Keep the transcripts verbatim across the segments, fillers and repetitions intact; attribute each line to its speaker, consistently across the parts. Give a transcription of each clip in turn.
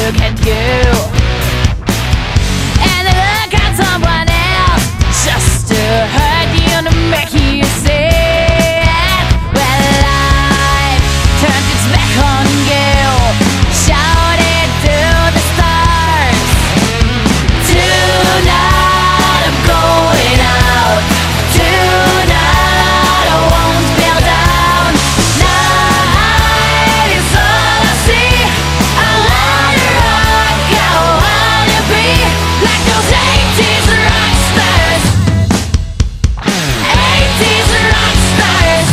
Speaker 1: look at you, and I look at someone else just to hurt you and to make you sad. Well, life turned its back on you, shouted to the stars. Tonight I'm going out, tonight I won't feel down. Night is all I see, I wanna rock, I wanna be like those eighties rock stars, eighties rock stars.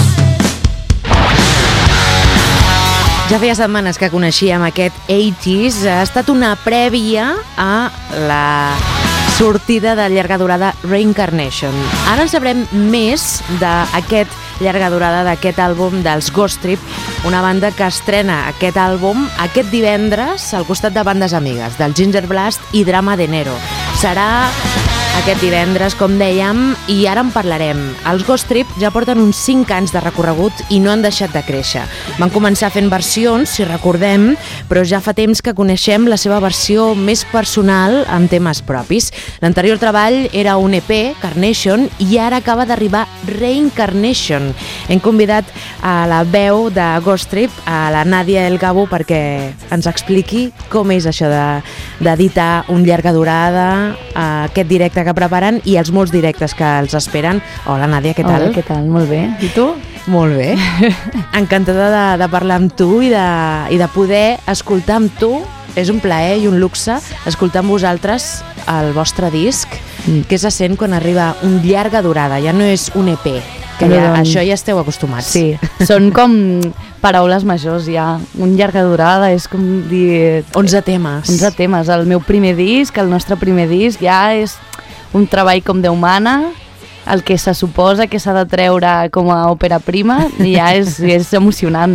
Speaker 2: Ja feia setmanes que coneixíem aquest eighties. Ha estat una prèvia a la sortida de llarga durada Reincarnation. Ara en sabrem més d'aquest llarga durada, d'aquest àlbum dels Ghost Trip, una banda que estrena aquest àlbum aquest divendres al costat de bandes amigues, del Ginger Blast i Drama de Nero. Serà aquest divendres, com dèiem, i ara en parlarem. Els Ghost Trip ja porten uns cinc anys de recorregut i no han deixat de créixer. Van començar fent versions, si recordem, però ja fa temps que coneixem la seva versió més personal amb temes propis. L'anterior treball era un E P, Carnation, i ara acaba d'arribar Reincarnation. Hem convidat a la veu de Ghost Trip, a la Nàdia El Gabo, perquè ens expliqui com és això d'editar un llarga durada, aquest directe que preparen i els molts directes que els esperen. Hola, Nàdia, què tal?
Speaker 3: Hola, què tal? Molt bé. I tu?
Speaker 2: Molt bé. Encantada de, de parlar amb tu i de, i de poder escoltar amb tu. És un plaer i un luxe escoltar amb vosaltres el vostre disc, mm. que se sent quan arriba un llarga durada, ja no és un E P, que ja, doncs, això ja esteu acostumats.
Speaker 3: Sí, són com paraules majors ja. Un llarga durada és com dir...
Speaker 2: onze temes.
Speaker 3: onze temes. El meu primer disc, el nostre primer disc, ja és un treball com Déu mana, el que se suposa que s'ha de treure com a òpera prima, i ja és, és emocionant.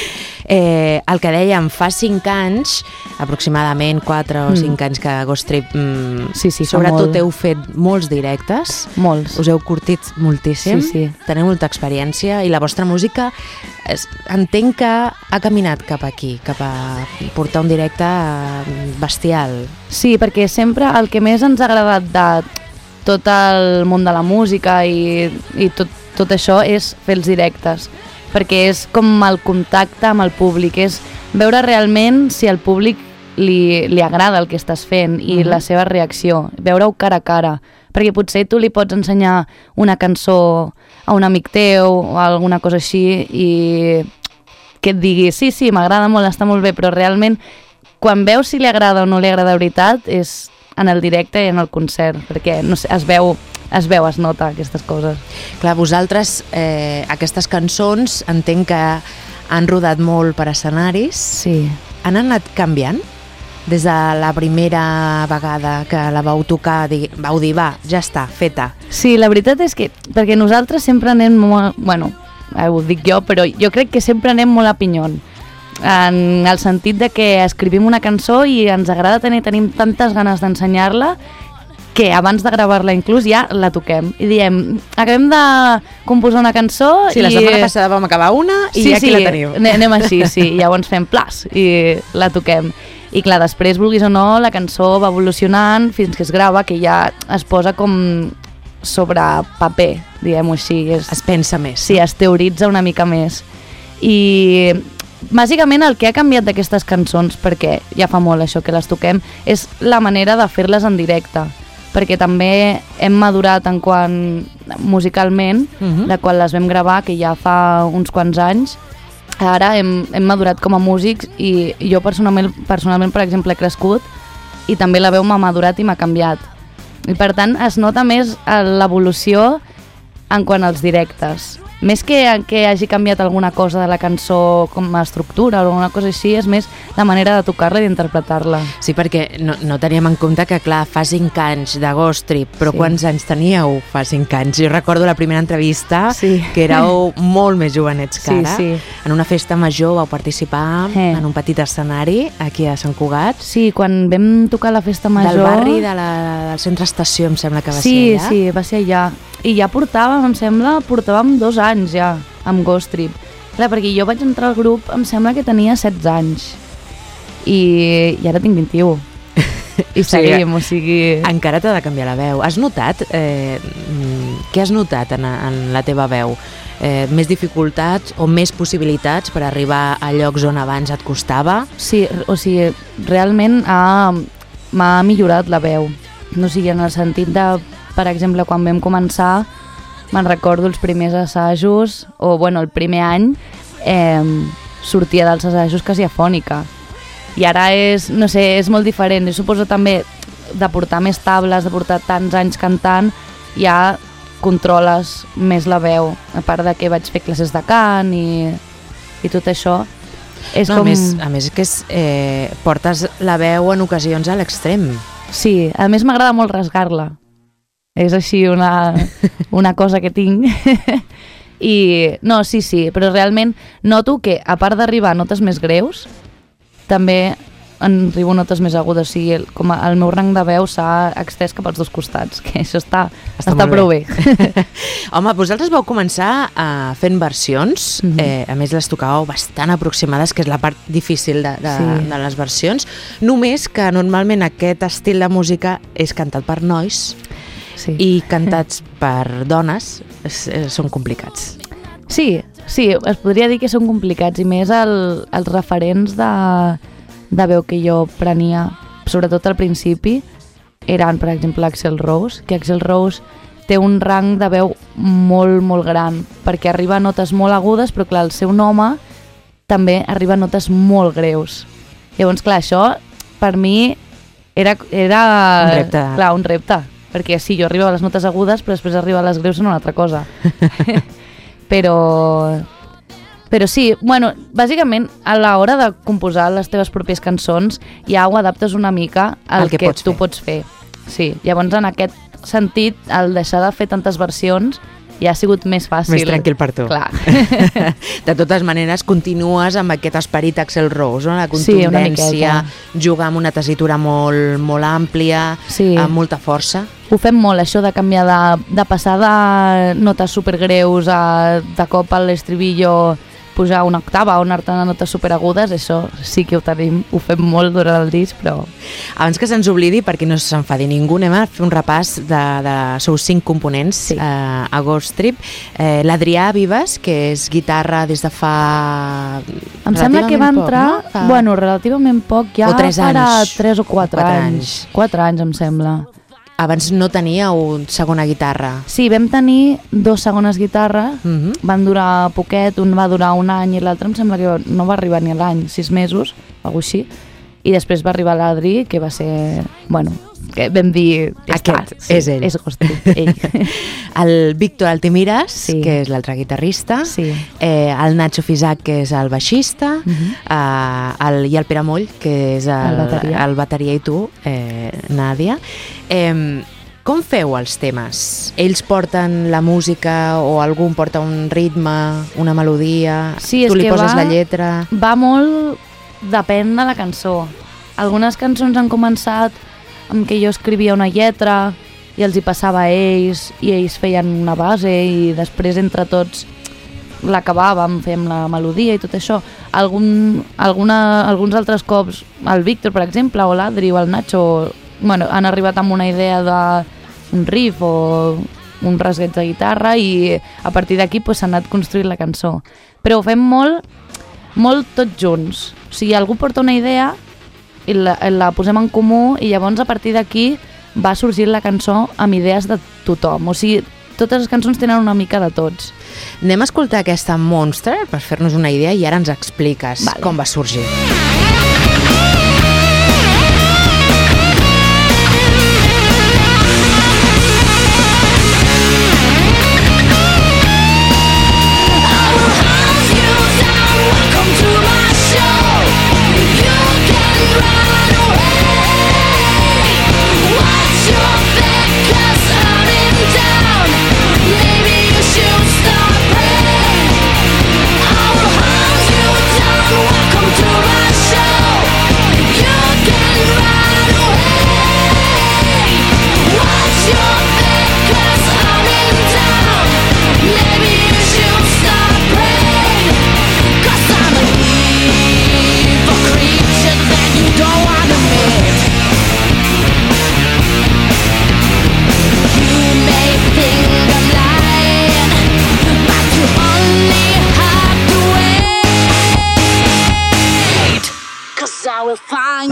Speaker 2: Eh, el que dèiem, fa cinc anys, aproximadament quatre o cinc mm. anys que Ghost Trip, mm,
Speaker 3: sí, sí,
Speaker 2: sobretot
Speaker 3: molt.
Speaker 2: heu fet molts directes.
Speaker 3: Molts.
Speaker 2: Us heu curtit moltíssim.
Speaker 3: Sí, sí.
Speaker 2: Teniu molta experiència i la vostra música es, entenc que ha caminat cap aquí, cap a portar un directe bestial.
Speaker 3: Sí, perquè sempre el que més ens ha agradat de tot el món de la música i, i tot, tot això és fer els directes, perquè és com el contacte amb el públic, és veure realment si al públic li, li agrada el que estàs fent i uh-huh. la seva reacció, veure-ho cara a cara, perquè potser tu li pots ensenyar una cançó a un amic teu o alguna cosa així i que et digui sí, sí, m'agrada molt, està molt bé, però realment quan veus si li agrada o no li agrada de veritat és en el directe i en el concert, perquè no sé, es veu, es veu, es nota aquestes coses.
Speaker 2: Clar, vosaltres eh, aquestes cançons entenc que han rodat molt per escenaris.
Speaker 3: Sí.
Speaker 2: Han anat canviant? Des de la primera vegada que la vau tocar, vau dir, va, ja està, feta.
Speaker 3: Sí, la veritat és que, perquè nosaltres sempre anem molt, bueno, ho dic jo, però jo crec que sempre anem molt a pinyon, en el sentit de que escrivim una cançó i ens agrada tenir, tenim tantes ganes d'ensenyar-la que abans de gravar-la inclús ja la toquem i diem, acabem de composar una cançó
Speaker 2: sí,
Speaker 3: i...
Speaker 2: la setmana passada vam acabar una i
Speaker 3: sí,
Speaker 2: ja aquí
Speaker 3: sí,
Speaker 2: la teniu.
Speaker 3: Anem així, sí, i llavors fem plas i la toquem. I clar, després, vulguis o no, la cançó va evolucionant fins que es grava, que ja es posa com sobre paper, diguem-ho així. És...
Speaker 2: Es pensa més.
Speaker 3: Sí, es teoritza una mica més. I bàsicament el que ha canviat d'aquestes cançons, perquè ja fa molt això que les toquem, és la manera de fer-les en directe, perquè també hem madurat en quant musicalment, uh-huh. de quan les vam gravar, que ja fa uns quants anys. Ara hem, hem madurat com a músics i jo personalment, personalment, per exemple, he crescut i també la veu m'ha madurat i m'ha canviat. I per tant es nota més l'evolució en quant als directes. Més que que hagi canviat alguna cosa de la cançó com a estructura o alguna cosa així, és més la manera de tocar-la i d'interpretar-la.
Speaker 2: Sí, perquè no, no teníem en compte que, clar, fa cinc anys de Ghost Trip, però sí. Quants anys teníeu fa cinc anys? Jo recordo la primera entrevista,
Speaker 3: sí.
Speaker 2: que éreu molt més jovenets que ara.
Speaker 3: Sí, sí.
Speaker 2: En una festa major vau participar eh. en un petit escenari aquí a Sant Cugat.
Speaker 3: Sí, quan vam tocar la festa major...
Speaker 2: Del barri de la, del centre estació, em sembla que va
Speaker 3: sí,
Speaker 2: ser allà.
Speaker 3: Sí, sí, va ser allà. I ja portàvem, em sembla, portàvem dos anys ja amb Ghost Trip. Clar, perquè jo vaig entrar al grup, em sembla que tenia setze anys. i, i ara tinc vint-i-u. I seguim, o sigui...
Speaker 2: Encara t'ha de canviar la veu. Has notat, eh, què has notat en, en la teva veu? Eh, més dificultats o més possibilitats per arribar a llocs on abans et costava?
Speaker 3: Sí, o sigui, realment ha, m'ha millorat la veu. No sigui, en el sentit de, per exemple, quan vam començar, me'n recordo els primers assajos, o bueno, el primer any, eh, sortia dels assajos quasi afònica. I ara és, no sé, és molt diferent. Jo suposo també de portar més tables, de portar tants anys cantant, ja controles més la veu. A part de que vaig fer classes de cant i, i tot això. És
Speaker 2: no,
Speaker 3: com...
Speaker 2: a més, a més que és, eh, portes la veu en ocasions a l'extrem.
Speaker 3: Sí, a més m'agrada molt rasgar-la. És així una, una cosa que tinc. I no, sí, sí, però realment noto que a part d'arribar a notes més greus, també en arribo notes més agudes, o sigui, el, com a, el meu rang de veu s'ha extès cap als dos costats, que això està, està, està prou bé. bé.
Speaker 2: Home, vosaltres vau començar uh, fent versions, mm-hmm. eh, a més les tocàveu bastant aproximades, que és la part difícil de, de, sí. de les versions, només que normalment aquest estil de música és cantat per nois sí. i cantats per dones és, és, són complicats.
Speaker 3: Sí, sí, es podria dir que són complicats, i més el, els referents de, de veu que jo prenia, sobretot al principi, eren, per exemple, Axl Rose, que Axl Rose té un rang de veu molt, molt gran, perquè arriba a notes molt agudes, però clar, el seu home també arriba a notes molt greus. Llavors, clar, això per mi era, era
Speaker 2: un repte.
Speaker 3: Clar, un repte, perquè sí, jo arribava a les notes agudes, però després arriba a les greus en una altra cosa. Però, però sí, bueno, bàsicament a l'hora de composar les teves pròpies cançons ja ho adaptes una mica al
Speaker 2: el que,
Speaker 3: que
Speaker 2: pots
Speaker 3: tu
Speaker 2: fer.
Speaker 3: pots fer. Sí, llavors en aquest sentit, el deixar de fer tantes versions ja ha sigut més fàcil.
Speaker 2: Més tranquil per tu.
Speaker 3: Clar.
Speaker 2: De totes maneres, continues amb aquest esperit Axl Rose, no? La contundència,
Speaker 3: sí,
Speaker 2: jugar amb una tessitura molt, molt àmplia,
Speaker 3: sí.
Speaker 2: amb molta força.
Speaker 3: Ho fem molt, això de canviar, de, de passar de notes supergreus a de cop a l'estribillo pujar una octava o anar-te a notes superagudes, això sí que ho tenim, ho fem molt durant el disc, però...
Speaker 2: Abans que se'ns oblidi, perquè no s'enfadi ningú, anem a fer un repàs de, de seus cinc components sí. eh, a Ghost Trip. Eh, L'Adrià Vives, que és guitarra des de fa...
Speaker 3: Em sembla que va entrar,
Speaker 2: poc, no? fa...
Speaker 3: bueno, relativament poc, ja
Speaker 2: o tres
Speaker 3: farà
Speaker 2: anys.
Speaker 3: tres o quatre,
Speaker 2: quatre
Speaker 3: anys.
Speaker 2: anys.
Speaker 3: Quatre anys, em sembla.
Speaker 2: Abans no teníeu segona guitarra.
Speaker 3: Sí, vam tenir dos segones guitarres,
Speaker 2: uh-huh.
Speaker 3: van durar poquet, un va durar un any i l'altre em sembla que no va arribar ni a l'any, sis mesos, alguna així, i després va arribar l'Adri, que va ser, bueno, que vam dir... Ja
Speaker 2: Aquest,
Speaker 3: està, sí,
Speaker 2: és ell.
Speaker 3: És Ghost Trip, ell.
Speaker 2: El Víctor Altimires,
Speaker 3: sí.
Speaker 2: que és l'altre guitarrista,
Speaker 3: sí.
Speaker 2: eh, el Nacho Fisac, que és el baixista, uh-huh. eh, el, i el Pere Moll, que és el,
Speaker 3: el, bateria.
Speaker 2: el bateria, i tu, eh, Nàdia. Eh, com feu els temes? Ells porten la música o algun porta un ritme, una melodia,
Speaker 3: sí,
Speaker 2: tu li poses
Speaker 3: va,
Speaker 2: la lletra...
Speaker 3: Va molt... Depèn de la cançó. Algunes cançons han començat amb que jo escrivia una lletra i els hi passava a ells i ells feien una base i després entre tots l'acabàvem, fèiem la melodia i tot això. Algun, alguna, alguns altres cops el Víctor, per exemple, o l'Adri o el Nacho, bueno, han arribat amb una idea d'un riff o un rasgueig de guitarra i a partir d'aquí pues, s'ha anat construint la cançó. Però ho fem molt, molt tots junts. O sigui, algú porta una idea i la, la posem en comú i llavors a partir d'aquí va sorgir la cançó amb idees de tothom. O sigui, totes les cançons tenen una mica de tots.
Speaker 2: Anem a escoltar aquesta Monster per fer-nos una idea i ara ens expliques
Speaker 3: vale.
Speaker 2: Com va sorgir.
Speaker 1: Welcome to my show.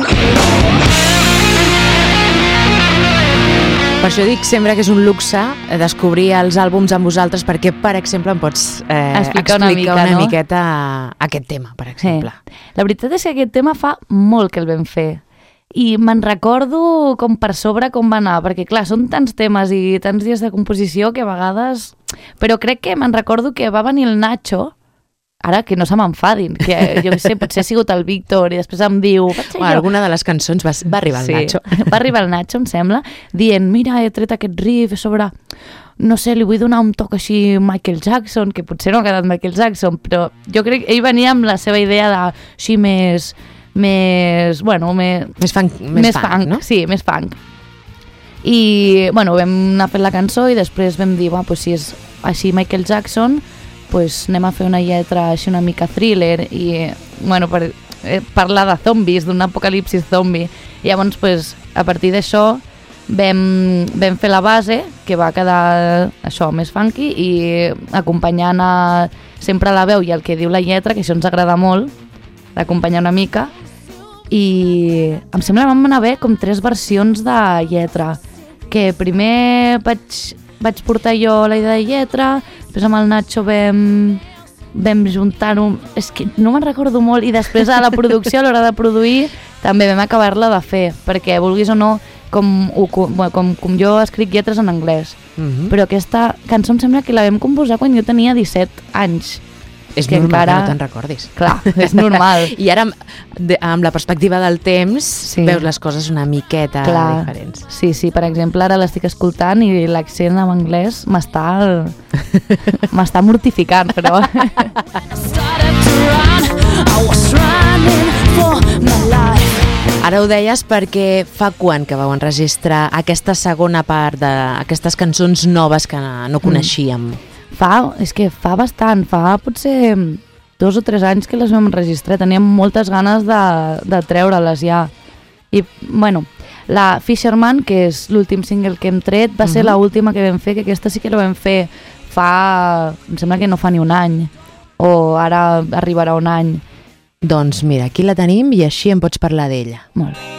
Speaker 2: Per això dic sempre que és un luxe descobrir els àlbums amb vosaltres, perquè, per exemple, em pots eh,
Speaker 3: explicar,
Speaker 2: explicar
Speaker 3: una, mica,
Speaker 2: una
Speaker 3: no?
Speaker 2: miqueta aquest tema, per exemple.
Speaker 3: Sí. La veritat és que aquest tema fa molt que el vam fer. I me'n recordo com per sobre com va anar, perquè clar, són tants temes i tants dies de composició que a vegades... Però crec que me'n recordo que va venir el Nacho, ara que no se m'enfadin, que jo què sé, potser ha sigut el Víctor i després em diu...
Speaker 2: Bueno, alguna de les cançons va, va arribar el
Speaker 3: sí,
Speaker 2: Nacho.
Speaker 3: Va arribar el Nacho, em sembla, dient, mira, he tret aquest riff sobre... No sé, li vull donar un toc així Michael Jackson, que potser no ha quedat Michael Jackson, però jo crec que ell venia amb la seva idea de així més... més... bueno, més...
Speaker 2: Més funk, més
Speaker 3: més
Speaker 2: funk,
Speaker 3: funk,
Speaker 2: no?
Speaker 3: Sí, més funk. I, bueno, vam anar fent la cançó i després vam dir, bueno, pues si és així Michael Jackson, pues anem a fer una lletra així una mica thriller i, bueno, per eh, parlar de zombis, d'un apocalipsis zombi. I llavors, pues, a partir d'això vam, vam fer la base, que va quedar això, més funky, i acompanyant a, sempre la veu i el que diu la lletra, que això ens agrada molt, d'acompanyar una mica, i em sembla que vam anar bé com tres versions de lletra, que primer vaig, vaig portar jo la idea de lletra, després amb el Nacho vam, vam juntar-ho, és que no me'n recordo molt, i després a la producció, a l'hora de produir, també vam acabar-la de fer, perquè vulguis o no, com, com, com, com jo escric lletres en anglès,
Speaker 2: Mm-hmm.
Speaker 3: però aquesta cançó em sembla que la vam composar quan jo tenia disset anys.
Speaker 2: És
Speaker 3: que
Speaker 2: normal
Speaker 3: encara...
Speaker 2: que no te'n recordis.
Speaker 3: Clar, és normal.
Speaker 2: I ara, de, amb la perspectiva del temps,
Speaker 3: Sí.
Speaker 2: veus les coses una miqueta
Speaker 3: Clar.
Speaker 2: diferents.
Speaker 3: Sí, sí, per exemple, ara l'estic escoltant i l'accent en anglès m'està m'està mortificant, però...
Speaker 2: Ara ho deies perquè fa quan que vau enregistrar aquesta segona part d'aquestes cançons noves que no coneixíem? Mm.
Speaker 3: Fa, és que fa bastant, fa potser dos o tres anys que les vam enregistrar, teníem moltes ganes de, de treure-les ja. I, bueno, la Fisherman, que és l'últim single que hem tret, va ser
Speaker 2: Mhm.
Speaker 3: l'última que vam fer, que aquesta sí que la vam fer fa, em sembla que no fa ni un any, o ara arribarà un any.
Speaker 2: Doncs mira, aquí la tenim i així en pots parlar d'ella.
Speaker 3: Molt bé.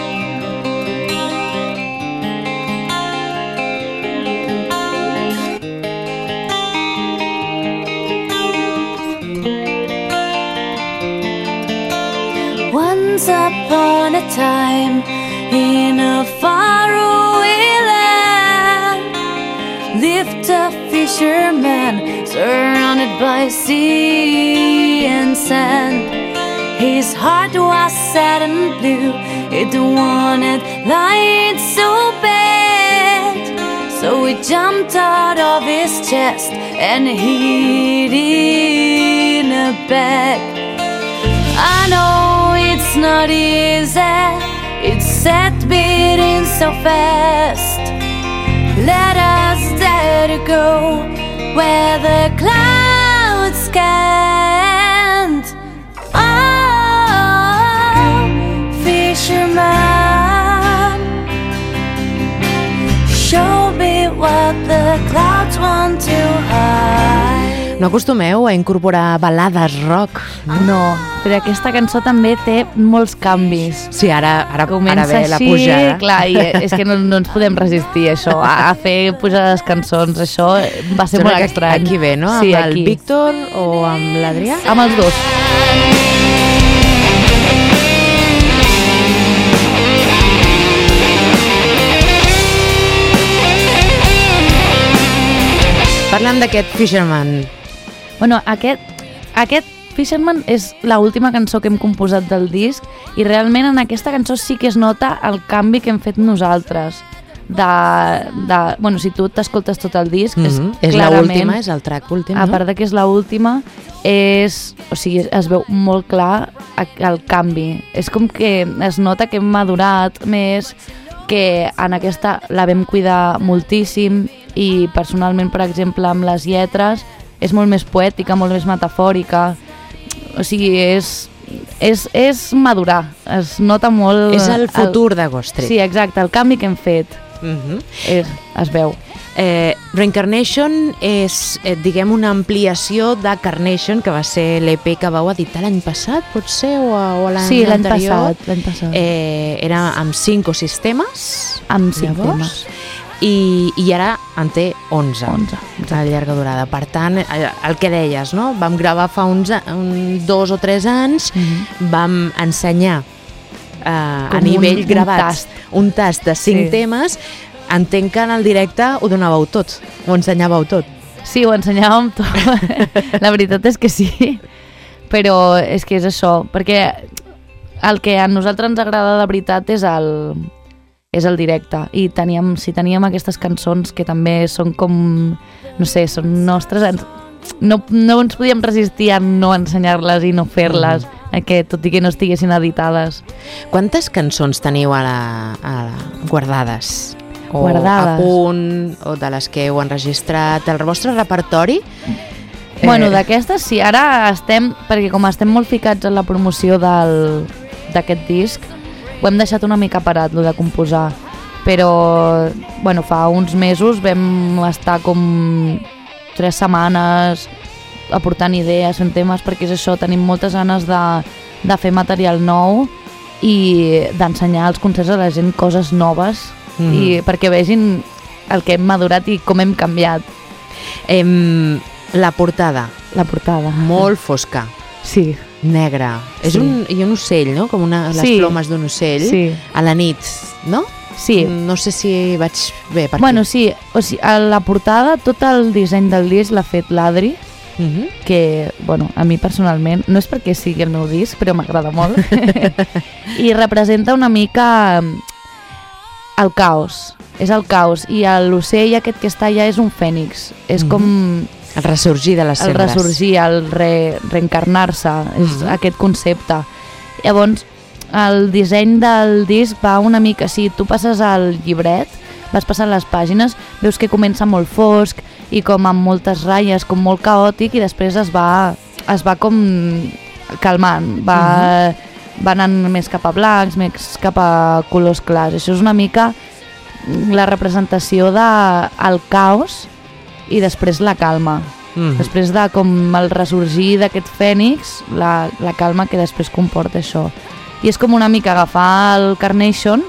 Speaker 1: Once upon a time, in a faraway land, lived a fisherman surrounded by sea and sand. His heart was sad and blue, it wanted light so bad. So he jumped out of his chest and hid in a bag. I know it's not easy, it's set beating so fast. Let us dare to go where the clouds can't. Oh, fisherman, show me what the clouds want to hide.
Speaker 2: No acostumeu a incorporar balades rock?
Speaker 3: No, però aquesta cançó també té molts canvis.
Speaker 2: Sí, ara, ara,
Speaker 3: Comença
Speaker 2: ara ve la
Speaker 3: així,
Speaker 2: pujada.
Speaker 3: clar, i és que no, no ens podem resistir això, a, a fer pujades cançons, això va ser
Speaker 2: Sembla
Speaker 3: molt
Speaker 2: que
Speaker 3: estrany.
Speaker 2: Aquí ve, no?
Speaker 3: Sí,
Speaker 2: amb el
Speaker 3: aquí.
Speaker 2: Víctor o amb l'Adrià?
Speaker 3: Amb els dos.
Speaker 2: Parlant d'aquest Fisherman.
Speaker 3: Bueno, aquest, aquest Fisherman és l'última cançó que hem composat del disc i realment en aquesta cançó sí que es nota el canvi que hem fet nosaltres. De, de, bueno, si tu t'escoltes tot el disc, és
Speaker 2: Mm-hmm. És
Speaker 3: clarament...
Speaker 2: l'última, és el track últim,
Speaker 3: A
Speaker 2: no?
Speaker 3: part de que és l'última, és, o sigui, es veu molt clar el canvi. És com que es nota que hem madurat més, que en aquesta la vam cuidar moltíssim i personalment, per exemple, amb les lletres és molt més poètica, molt més metafòrica. O sigui, és, és, és madurar. Es nota molt...
Speaker 2: És el futur de Ghost Street.
Speaker 3: Sí, exacte, el canvi que hem fet.
Speaker 2: Mm-hmm.
Speaker 3: és, es veu.
Speaker 2: Eh, Reincarnation és, eh, diguem, una ampliació de Carnation, que va ser l'E P que vau editar l'any passat, potser, o, o l'any
Speaker 3: Sí, l'any
Speaker 2: anterior.
Speaker 3: passat, l'any passat.
Speaker 2: Eh, era amb cinc o sis temes.
Speaker 3: Amb cinc
Speaker 2: llavors,
Speaker 3: temes.
Speaker 2: I, i ara en té onze,
Speaker 3: onze,
Speaker 2: de llarga durada. Per tant, eh, el que deies, no? Vam gravar fa uns, un, dos o tres anys,
Speaker 3: Mhm.
Speaker 2: vam ensenyar eh, a
Speaker 3: Com
Speaker 2: nivell
Speaker 3: un- un
Speaker 2: gravat
Speaker 3: tast.
Speaker 2: un tast de cinc
Speaker 3: Sí.
Speaker 2: temes. Entenc que en el directe ho donàveu tot, ho ensenyàveu tot.
Speaker 3: Sí, ho ensenyàvem tot. La veritat és que sí. Però és que és això, perquè el que a nosaltres ens agrada de veritat és el, és el directe. I teníem, si teníem aquestes cançons que també són com, no sé, són nostres, ens, no, no ens podíem resistir a no ensenyar-les i no fer-les, mm. que, tot i que no estiguessin editades.
Speaker 2: Quantes cançons teniu a la, a la, guardades? O
Speaker 3: Guardades.
Speaker 2: a punt, o de les que heu enregistrat? El vostre repertori?
Speaker 3: Bueno,
Speaker 2: Eh,
Speaker 3: d'aquestes sí, ara estem, perquè com estem molt ficats en la promoció del- d'aquest disc, ho hem deixat una mica parat, lo de composar, però bueno, fa uns mesos vam estar com tres setmanes aportant idees, fent temes, perquè és això, tenim moltes ganes de, de fer material nou i d'ensenyar als concerts a la gent coses noves,
Speaker 2: Mhm.
Speaker 3: i perquè vegin el que hem madurat i com hem canviat.
Speaker 2: em, la portada,
Speaker 3: La portada.
Speaker 2: molt fosca,
Speaker 3: Sí.
Speaker 2: negra. És
Speaker 3: Sí.
Speaker 2: un, i un ocell, no? Com una, les
Speaker 3: Sí.
Speaker 2: plomes d'un ocell.
Speaker 3: Sí.
Speaker 2: A la nit, no?
Speaker 3: Sí.
Speaker 2: No sé si vaig bé per
Speaker 3: Bueno,
Speaker 2: aquí.
Speaker 3: sí, o sigui, a la portada tot el disseny del disc l'ha fet l'Adri,
Speaker 2: Mhm.
Speaker 3: que, bueno, a mi personalment, no és perquè sigui el meu disc, però m'agrada molt, i representa una mica el caos, és el caos, i l'ocell aquest que està allà és un fènix, és
Speaker 2: Mhm.
Speaker 3: com
Speaker 2: El ressorgir de les
Speaker 3: el
Speaker 2: cendres.
Speaker 3: ressorgir, el re, reencarnar-se, és
Speaker 2: Mhm.
Speaker 3: aquest concepte. Llavors, el disseny del disc va una mica, si tu passes al llibret, vas passant les pàgines, veus que comença molt fosc i com amb moltes ratlles, com molt caòtic, i després es va, es va com calmant, va, uh-huh. va anant més cap a blancs, més cap a colors clars. Això és una mica la representació del de caos i després la calma.
Speaker 2: Mhm.
Speaker 3: Després de com el ressorgir d'aquest fènix, la, la calma que després comporta això. I és com una mica agafar el Carnation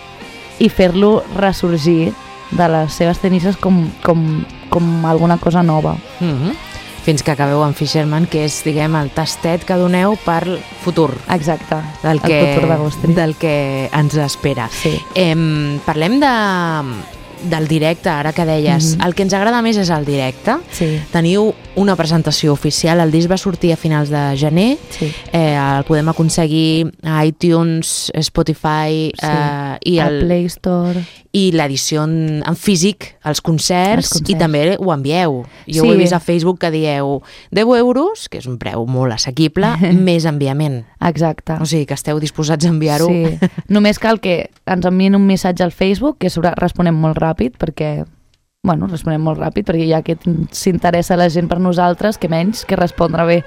Speaker 3: i fer-lo ressorgir de les seves tenisses com, com, com alguna cosa nova.
Speaker 2: Mhm. Fins que acabeu amb Fisherman, que és, diguem, el tastet que doneu per futur.
Speaker 3: Exacte,
Speaker 2: Del que,
Speaker 3: el futur d'Agustri.
Speaker 2: del que ens espera.
Speaker 3: Sí.
Speaker 2: Em, parlem de, del directe, ara que deies.
Speaker 3: Mhm.
Speaker 2: El que ens agrada més és el directe.
Speaker 3: Sí,
Speaker 2: Teniu una presentació oficial, el disc va sortir a finals de gener,
Speaker 3: sí.
Speaker 2: eh, el podem aconseguir a iTunes, Spotify
Speaker 3: Sí.
Speaker 2: eh, i,
Speaker 3: Al
Speaker 2: el,
Speaker 3: Play Store.
Speaker 2: i l'edició en, en físic, els concerts,
Speaker 3: Els concerts.
Speaker 2: i també ho envieu. Jo
Speaker 3: Sí.
Speaker 2: ho he vist a Facebook que dieu deu euros, que és un preu molt assequible, més enviament.
Speaker 3: Exacte.
Speaker 2: O sigui, que esteu disposats a enviar-ho.
Speaker 3: Sí. Només cal que ens enviïn un missatge al Facebook, que sobre responem molt ràpid, perquè bueno, responem molt ràpid, perquè ja que s'interessa la gent per nosaltres, que menys que respondre bé.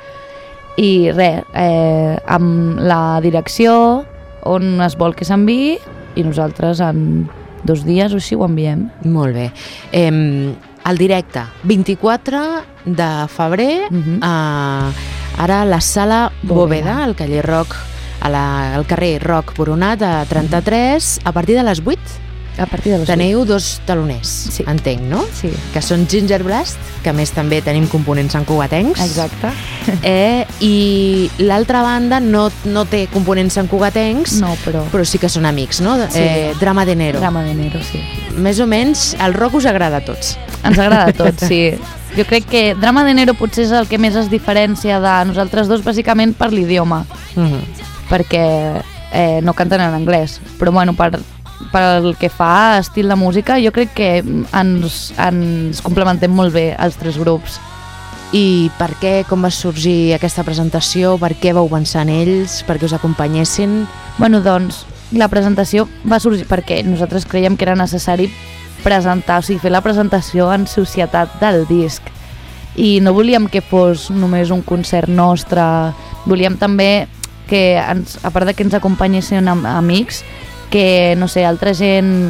Speaker 3: I res, eh, amb la direcció, on es vol que s'enviï, i nosaltres en dos dies o així ho enviem.
Speaker 2: Molt bé. Eh, el directe, vint-i-quatre de febrer,
Speaker 3: Mhm.
Speaker 2: eh, ara a la sala Bòveda,
Speaker 3: Bòveda.
Speaker 2: al carrer Roc, a la, al carrer Roc Boronat, a trenta-tres, a partir de les vuit.
Speaker 3: A partir de les
Speaker 2: Teniu dos taloners,
Speaker 3: Sí.
Speaker 2: entenc, no?
Speaker 3: Sí,
Speaker 2: Que són Ginger Blast, que a més també tenim components santcugatencs.
Speaker 3: exacte.
Speaker 2: Eh, I l'altra banda no, no té components santcugatencs,
Speaker 3: No, però...
Speaker 2: però sí que són amics, no?
Speaker 3: Sí.
Speaker 2: Eh, Drama de Nero.
Speaker 3: Drama de Nero, sí.
Speaker 2: Més o menys, el rock us agrada a tots.
Speaker 3: Ens agrada a tots, sí. Jo crec que Drama de Nero potser és el que més es diferencia de nosaltres dos, bàsicament per l'idioma,
Speaker 2: Mhm.
Speaker 3: perquè eh, no canten en anglès. Però bueno, per, per el que fa a estil de música, jo crec que ens, ens complementem molt bé els tres grups.
Speaker 2: I per què, com va sorgir aquesta presentació? Per què vau pensar en ells? Per què us acompanyessin?
Speaker 3: Bueno, doncs, la presentació va sorgir perquè nosaltres creiem que era necessari presentar, o sigui, fer la presentació en societat del disc. I no volíem que fos només un concert nostre, volíem també que, ens, a part de que ens acompanyessin am amics, que, no sé, altra gent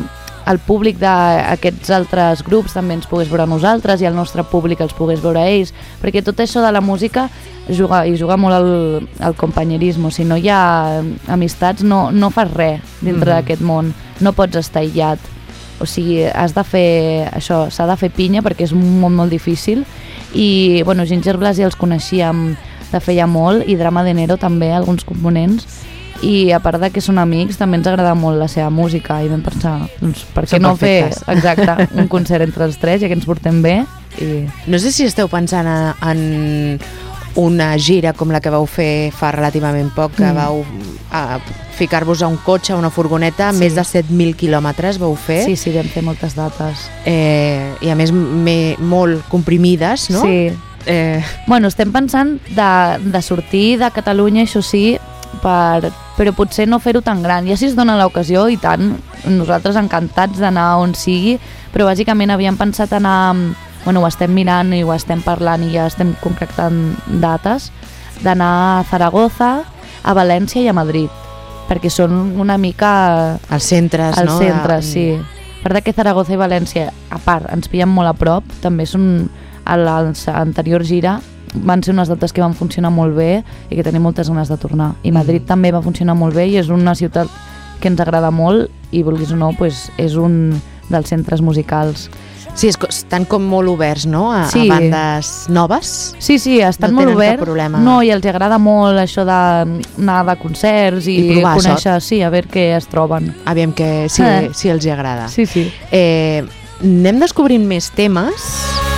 Speaker 3: el públic d'aquests altres grups també ens pogués veure a nosaltres i el nostre públic els pogués veure a ells, perquè tot això de la música juga, i juga molt el, el companyerisme. Si no hi ha amistats no, no fas res dintre mm. d'aquest món, no pots estar aïllat. O sigui, has de fer això, s'ha de fer pinya perquè és molt, molt difícil. I, bueno, Ginger Blasi els coneixíem de feia molt i Drama de Nero també, alguns components. I a part de que són amics, també ens agrada molt la seva música i vam pensar, doncs, per què no fer exacte, un concert entre els tres, ja que ens portem bé. I...
Speaker 2: No sé si esteu pensant en una gira com la que vau fer fa relativament poc, que mm. vau a, ficar-vos a un cotxe, a una furgoneta, sí. més de set mil quilòmetres vau fer.
Speaker 3: Sí, sí, vam fer moltes dates.
Speaker 2: Eh, I a més me, molt comprimides, no?
Speaker 3: Sí.
Speaker 2: Eh...
Speaker 3: Bueno, estem pensant de, de sortir de Catalunya, això sí, per, però potser no fer-ho tan gran. Ja si es dona l'ocasió, i tant, nosaltres encantats d'anar on sigui, però bàsicament havíem pensat anar... Bueno, ho estem mirant i ho estem parlant i ja estem concretant dates, d'anar a Zaragoza, a València i a Madrid, perquè són una mica...
Speaker 2: Els centres,
Speaker 3: els
Speaker 2: no?
Speaker 3: Els centres, sí. A part que Zaragoza i València, a part, ens pillen molt a prop, també són... A l'anterior gira van ser unes dates que van funcionar molt bé i que tenim moltes ganes de tornar. I Madrid mm. també va funcionar molt bé i és una ciutat que ens agrada molt i, vulguis o no, pues, és un dels centres musicals.
Speaker 2: Sí, estan com molt oberts, no?, a,
Speaker 3: sí.
Speaker 2: a bandes noves.
Speaker 3: Sí, sí, estan
Speaker 2: no
Speaker 3: molt oberts. No, i els agrada molt això d'anar de concerts i,
Speaker 2: I provar,
Speaker 3: conèixer, sí, a veure què es troben.
Speaker 2: Aviam que si, eh. si els agrada.
Speaker 3: Sí, sí.
Speaker 2: Eh, anem descobrint més temes.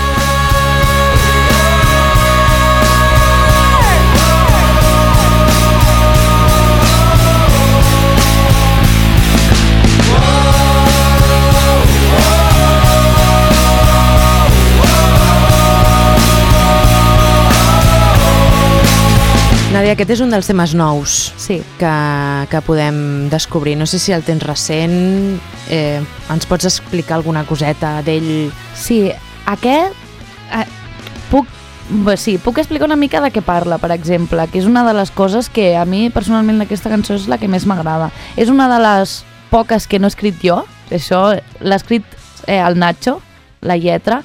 Speaker 2: Nàdia, aquest és un dels temes nous
Speaker 3: sí.
Speaker 2: que, que podem descobrir. No sé si el tens recent, eh, ens pots explicar alguna coseta d'ell?
Speaker 3: Sí, aquest... Eh, puc, bé, sí, puc explicar una mica de què parla, per exemple, que és una de les coses que a mi personalment d'aquesta cançó és la que més m'agrada. És una de les poques que no he escrit jo, això l'ha escrit eh, el Nacho, la lletra,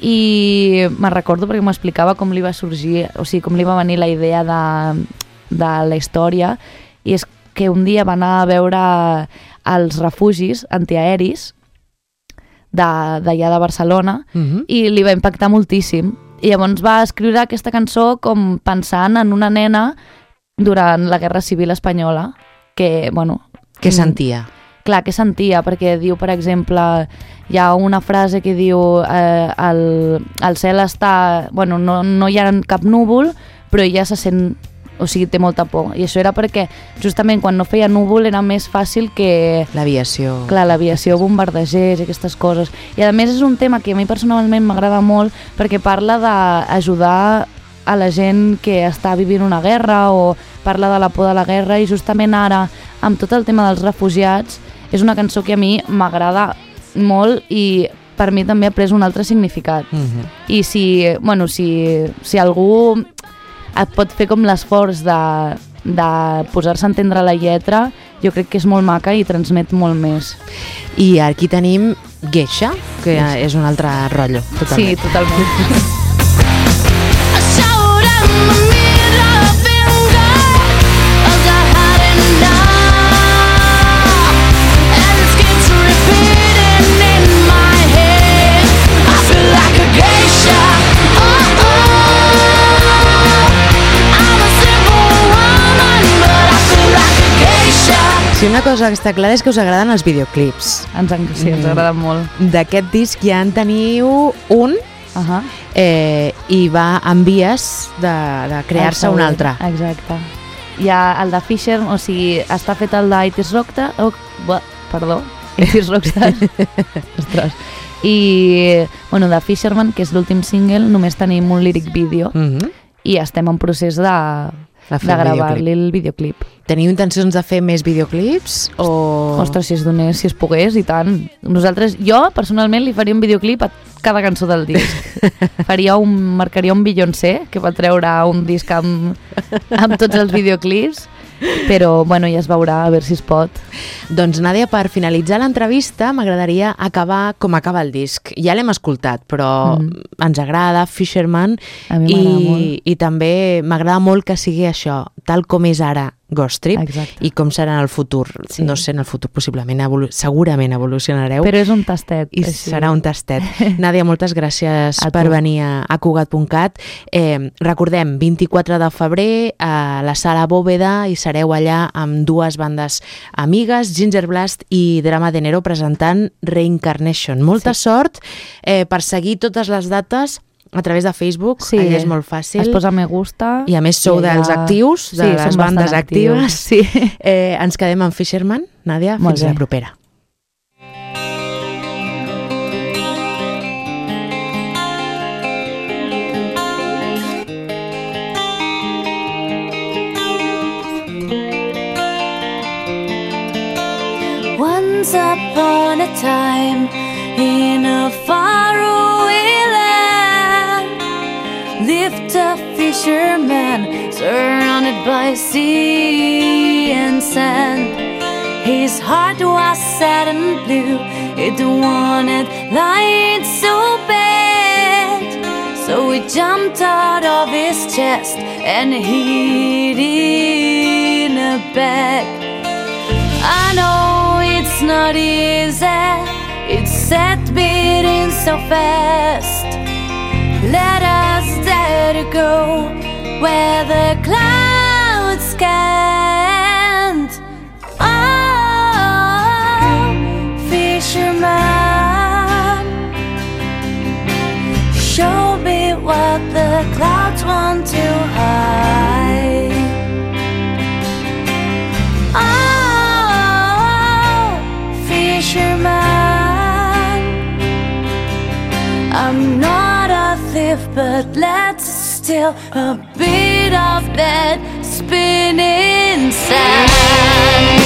Speaker 3: i me'n recordo perquè m'explicava com li va sorgir, o sigui, com li va venir la idea de, de la història, i és que un dia va anar a veure els refugis antiaeris d'allà de, de Barcelona uh-huh. i li va impactar moltíssim. I llavors va escriure aquesta cançó com pensant en una nena durant la Guerra Civil Espanyola, que, bueno...
Speaker 2: Què sentia?
Speaker 3: Clar, què sentia, perquè diu, per exemple, hi ha una frase que diu eh, el, el cel està... Bueno, no, no hi ha cap núvol, però ja se sent... O sigui, té molta por. I això era perquè, justament, quan no feia núvol era més fàcil que...
Speaker 2: L'aviació.
Speaker 3: Clar, l'aviació bombardegés i aquestes coses. I a més és un tema que a mi personalment m'agrada molt perquè parla d'ajudar a la gent que està vivint una guerra o parla de la por de la guerra, i justament ara, amb tot el tema dels refugiats, és una cançó que a mi m'agrada molt i per mi també ha pres un altre significat. Mm-hmm. I si, bueno, si, si algú et pot fer com l'esforç de, de posar-se a entendre la lletra, jo crec que és molt maca i transmet molt més.
Speaker 2: I aquí tenim Geisha, que Geisha. És un altre rotllo. Totalment.
Speaker 3: Sí, totalment.
Speaker 2: Si una cosa que està clara és que us agraden els videoclips.
Speaker 3: Ens, sí, ens agraden molt.
Speaker 2: D'aquest disc ja en teniu un
Speaker 3: uh-huh.
Speaker 2: eh, i va en vies de, de crear-se un altre.
Speaker 3: Exacte. Hi ha el de Fisher, o sigui, està fet el d'Itis Rockstar, oh, perdó, Itis Rockstar. Ostres. I, bueno, de Fisherman, que és l'últim single, només tenim un lyric video uh-huh. i estem en procés de... de gravar-li el videoclip.
Speaker 2: Teniu intencions de fer més videoclips? O...
Speaker 3: Ostres, si es donés, si es pogués, i tant. Nosaltres, jo, personalment, li faria un videoclip a cada cançó del disc. Faria un, marcaria un Beyoncé, que va treure un disc amb, amb tots els videoclips, Però, bueno, ja es veurà, a veure si es pot.
Speaker 2: Doncs, Nàdia, per finalitzar l'entrevista, m'agradaria acabar com acaba el disc. Ja l'hem escoltat, però mm. ens agrada Fisherman
Speaker 3: a mi m'agrada
Speaker 2: i,
Speaker 3: molt.
Speaker 2: i també m'agrada molt que sigui això, tal com és ara Ghost Trip.
Speaker 3: Exacte.
Speaker 2: I com serà en el futur.
Speaker 3: Sí.
Speaker 2: No sé, en el futur possiblement, evolu segurament evolucionareu.
Speaker 3: Però és un tastet.
Speaker 2: I
Speaker 3: així.
Speaker 2: serà un tastet. Nàdia, moltes gràcies
Speaker 3: a
Speaker 2: per
Speaker 3: tu.
Speaker 2: venir a, a Cugat punt cat. Eh, recordem, vint-i-quatre de febrer a la Sala Bóveda i sereu allà amb dues bandes amigues, Ginger Blast i Drama de Nero, presentant Reincarnation. Molta sí. sort eh, per seguir totes les dates a través de Facebook,
Speaker 3: sí,
Speaker 2: allà és molt fàcil.
Speaker 3: Es posa me gusta.
Speaker 2: I a més sou dels allà... actius, de
Speaker 3: sí,
Speaker 2: les bandes actives.
Speaker 3: Sí.
Speaker 2: Eh, ens quedem amb Fisherman. Nàdia,
Speaker 3: molt
Speaker 2: fins
Speaker 3: bé.
Speaker 2: la propera.
Speaker 1: Once upon a time, in a faraway land, lived a fisherman surrounded by sea and sand. His heart was sad and blue, it wanted light so bad. So he jumped out of his chest and hid in a bag. I know it's not easy, it's set beating so fast. Let us dare to go where the clouds can't. Oh, fisherman, show me what the clouds want to hide. I'm not a thief, but let's still a bit of that spinning sand.